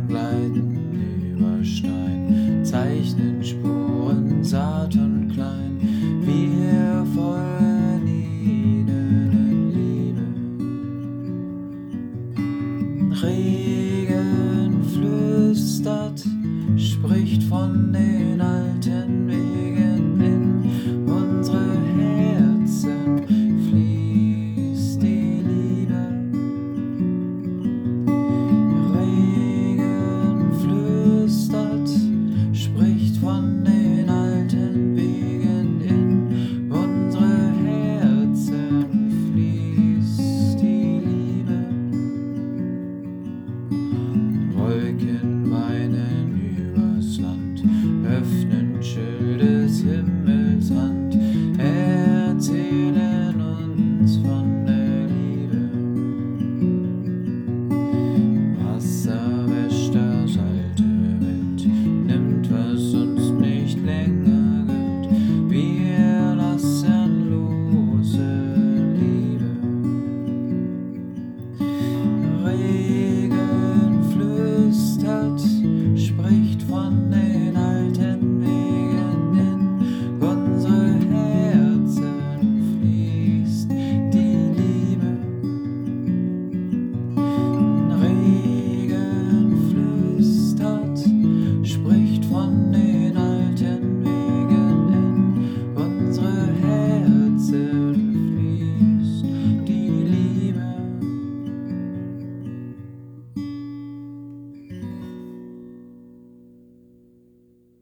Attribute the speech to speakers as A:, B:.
A: gleiten über Stein, zeichnen Spuren zart und klein. Wir folgen ihnen in Liebe. Regen flüstert, spricht von den alten Wegen. In unsere Herzen fließt die Liebe. Regen flüstert, spricht von den alten Wegen. In unsere Herzen fließt die Liebe. Wolken weinen übers Land, öffnen Schild des Himmels Hand, erzählen uns von der Liebe. Wasser wäscht das alte Wild, nimmt, was uns nicht länger gilt. Wir lassen lose Liebe. Regen flüstert, spricht von der